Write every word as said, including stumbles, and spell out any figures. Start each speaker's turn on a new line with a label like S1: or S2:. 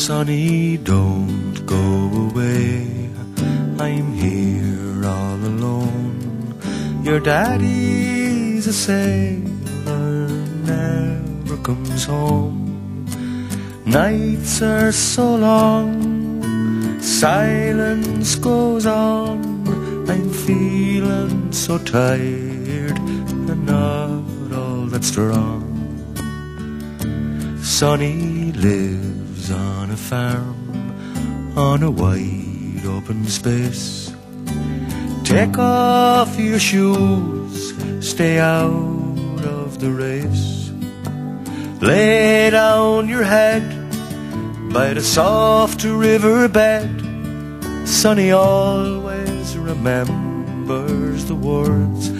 S1: Sonny, don't go away, I'm here all alone. Your daddy's a sailor, never comes home. Nights are so long, silence goes on, I'm feeling so tired and not all that strong. Sonny lives on a farm, on a wide open space. Take off your shoes, stay out of the race. Lay down your head by the soft riverbed. Sonny always remembers the words